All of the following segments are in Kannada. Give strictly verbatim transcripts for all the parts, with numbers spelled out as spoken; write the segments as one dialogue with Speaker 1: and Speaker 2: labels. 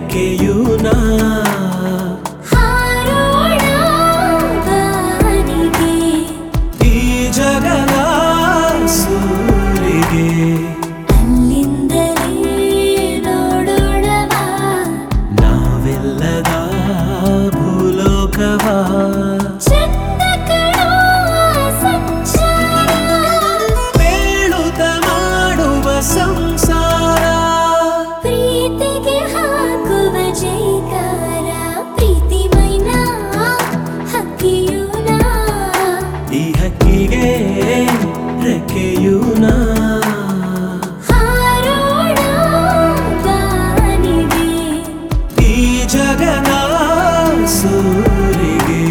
Speaker 1: ರೆಕ್ಕೆಯು ನಾ
Speaker 2: ಹಾರೋಣ ಬಾನಿಗೆ
Speaker 1: ಈ ಜಗದ ಸೂರಿಗೆ
Speaker 2: ಅಲ್ಲಿಂದಲೇ ನೋಡೋಣವಾ
Speaker 1: ನಾವೆಲ್ಲದ ಭೂಲೋಕವಾ
Speaker 2: ಚಂದ ಕಣೋ ಸಂಚಾರ
Speaker 1: ಬೇಳುತ್ತ ಮಾಡುವ ಸಂಸಾರ
Speaker 2: ಪ್ರೀತಿಗೆ ಹಾಕುವ ಜೈಕಾರ ಪ್ರೀತಿ ಮೈನಾ ಹಕ್ಕಿಯು ನಾ
Speaker 1: ಈ ಹಕ್ಕಿಗೆ ರೆಕ್ಕೆಯು ನಾ
Speaker 2: ಹಾರೋಣ ಬಾನಿಗೆ
Speaker 1: ಈ ಜಗದ ಸೂರಿಗೆ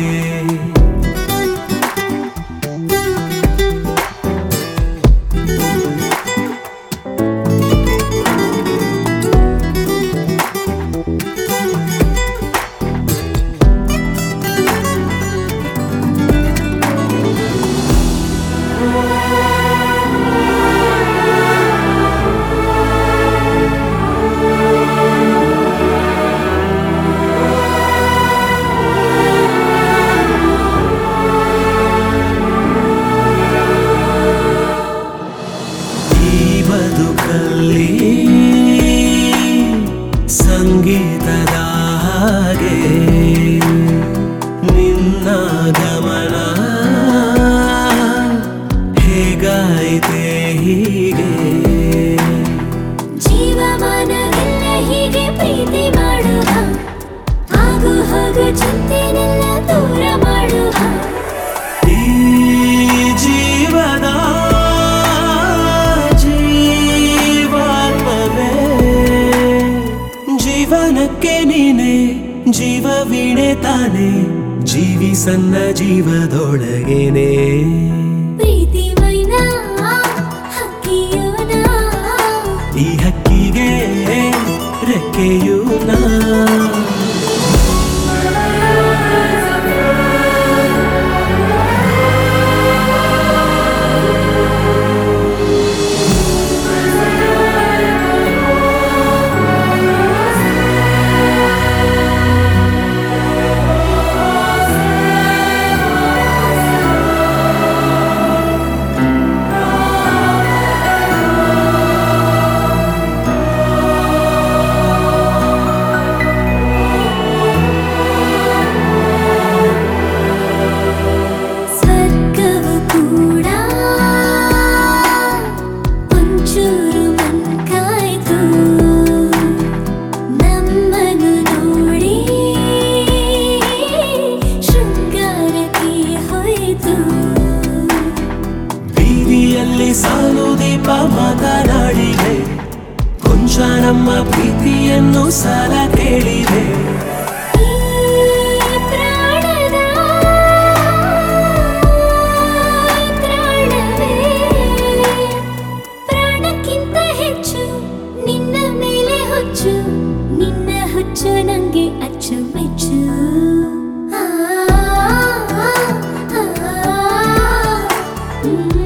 Speaker 1: ಬದುಕಲ್ಲಿ ಸಂಗೀತದ ಹಾಗೆ ನಿನ್ನ ಗಮನ ಹೇಗಾಯಿತೆ ಹೀಗೆ
Speaker 2: ಜೀವಮಾನವೆಲ್ಲ ಹೀಗೆ ಪ್ರೀತಿ ಮಾಡುವ ಆಗು ಹೋಗು ಚಿಂತೆನೆಲ್ಲ ದೂರ ಮಾಡುವ
Speaker 1: ಈ ಜೀವದ ಜೀವಾತ್ಮವೇ ಜೀವನಕ್ಕೆ ನೀನೆ ಜೀವ ವೀಣೆ ತಾನೆ ಜೀವಿ ಸಣ್ಣ ಜೀವದೊಳಗೇನೆ
Speaker 2: ಪ್ರೀತಿ ಮೈನಾ ಹಕ್ಕಿಯು ನಾ
Speaker 1: ಈ ಹಕ್ಕಿಗೆ ರೆಕ್ಕೆಯು ನಾ
Speaker 2: ಸ್ವರ್ಗವು ಕೂಡ ಒಂಚೂರು ಮಂಕಾಯ್ತು ನಮ್ಮನ್ನು ನೋಡಿ ಶೃಂಗಾರಕ್ಕೆ ಹೋಯಿತು
Speaker 1: ಬೀದಿಯಲ್ಲಿ ಸಾಲು ದೀಪ ಮಾತನಾಡಿವೆ ಕೊಂಚ ನಮ್ಮ ಪ್ರೀತಿಯನ್ನು ಸಾಲ ಕೇಳಿವೆ
Speaker 2: ಈ ಪ್ರಾಣದ ಪ್ರಾಣವೇ ಪ್ರಾಣಕ್ಕಿಂತ ಹೆಚ್ಚು ನಿನ್ನ ಮೇಲೆ ಹುಚ್ಚು ನಿನ್ನ ಹುಚ್ಚು ನಂಗೆ ಅಚ್ಚುಮೆಚ್ಚು ಆ, ಆ, ಆ, ಆ, ಆ.